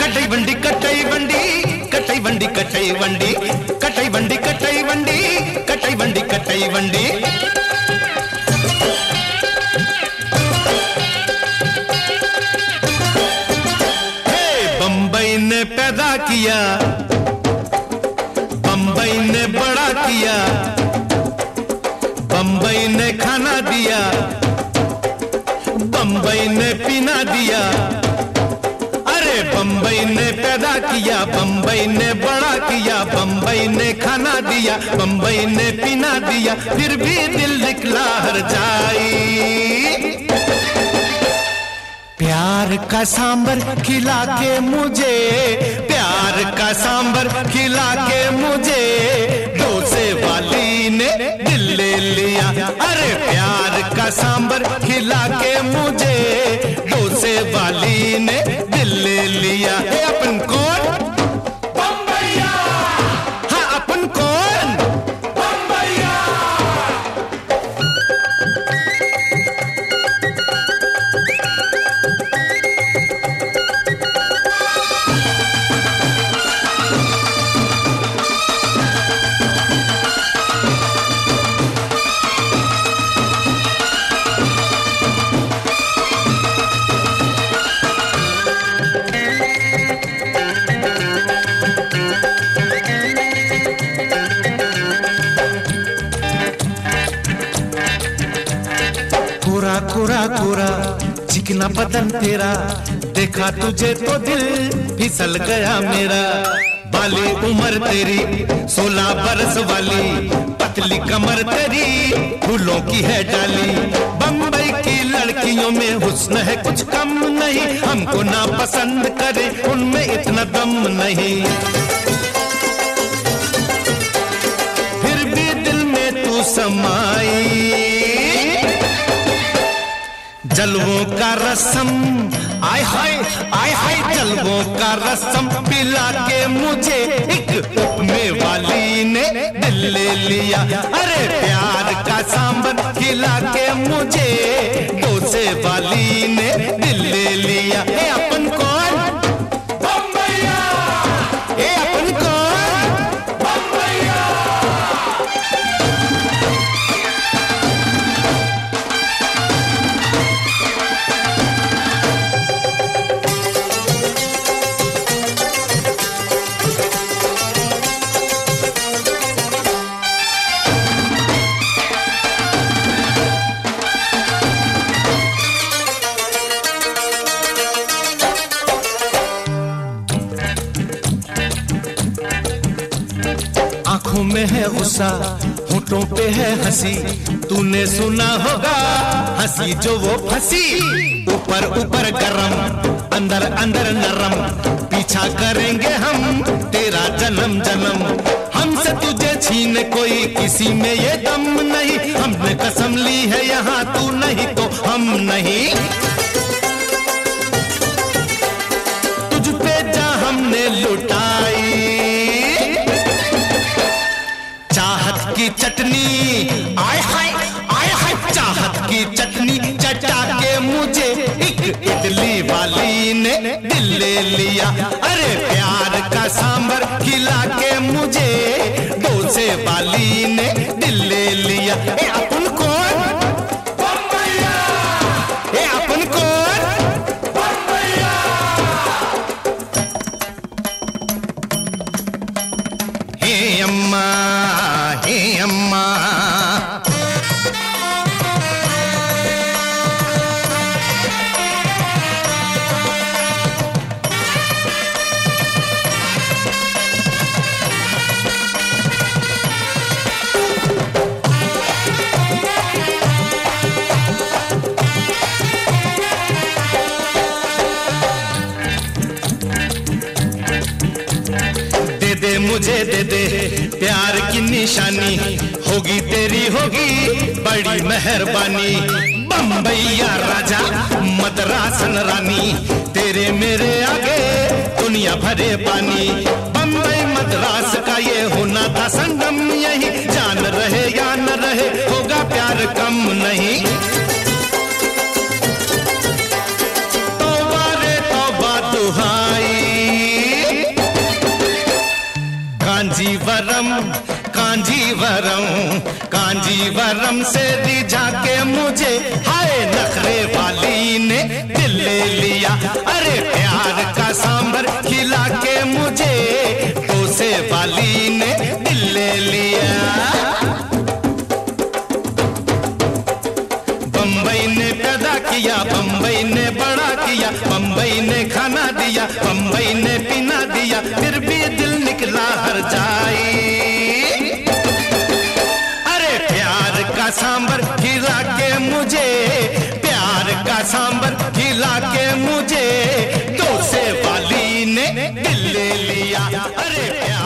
कटई वंडी कटई वंडी कटई वंडी कटई वंडी कटई वंडी कटई वंडी कटई वंडी कटई वंडी। बंबई ने पैदा किया, बंबई ने बड़ा किया, बंबई ने खाना दिया, बंबई ने पीना दिया। अरे बंबई ने पैदा किया, बंबई ने बड़ा किया, बंबई ने खाना दिया, बंबई ने पीना दिया, फिर भी दिल निकला हर जाई। प्यार का सांबर खिला के मुझे, प्यार का सांबर खिला के मुझे डोसे वाली ने दिल ले लिया। अरे प्यार का सांबर खिला के मुझे डोसे वाली ने दिल ले लिया। अपन कौन? बम्बैया। हाँ अपन कौन? बम्बैया। कोरा कोरा कोरा चिकना बदन तेरा, देखा तुझे तो दिल फिसल गया मेरा। बाली उम्र तेरी 16 बरस वाली, पतली कमर तेरी फूलों की है डाली। बम्बई की लड़कियों में हुस्न है कुछ कम नहीं, हमको ना पसंद करे उनमें इतना दम नहीं। फिर भी दिल में तू समाई, जलवों का रसम आय हाय जलवों का रसम पिला के मुझे एक उपमे वाली ने दिल ले लिया। अरे प्यार का सांबर खिला के मुझे डोसे वाली ने दिल ले लिया। ए अपन कौन? बम्बैया। ए अपन कौन? बम्बैया। आंखों में है गुस्सा, होठों पे है हंसी, तूने सुना होगा हंसी जो वो फंसी। ऊपर ऊपर गरम, अंदर अंदर नरम, पीछा करेंगे हम तेरा जन्म जन्म। हमसे तुझे छीने कोई किसी में ये दम नहीं, हमने कसम ली है यहाँ तू नहीं तो हम नहीं। तुझ पे जा हमने लुटाई चाहत की चटनी, आय हाय चाहत की चटनी चटा के मुझे एक इडली वाली ने दिल ले लिया। अरे प्यार का सांबर खिला के मुझे डोसे वाली ने दिल ले लिया। ए अपन कौन? बम्बैया। ए अपन कौन? बम्बैया। हे अम्मा, हे अम्मा, दे मुझे दे दे प्यार की निशानी, होगी तेरी होगी बड़ी मेहरबानी। बम्बैया राजा मद्रासन रानी, तेरे मेरे आगे दुनिया भरे पानी। बम्बई मद्रास का ये होना था संगम, यही जान रहे या न रहे होगा प्यार कम नहीं। तौबा रे तौबा दुहाई, कांजीवरम कांजीवरम कांजीवरम से रिझा के मुझे हाय नखरे वाली ने दिल ले लिया। अरे प्यार का सांभर खिला के मुझे डोसे वाली ने दिल ले लिया। बम्बई ने पैदा किया, बम्बई ने बड़ा किया, बम्बई ने खाना दिया, बम्बई ने पीना दिया, फिर भी दिल निकला हर जाए। अरे प्यार का सांभर खिला के मुझे, प्यार का सांभर खिला के मुझे डोसे वाली ने दिल ले लिया। अरे प्यार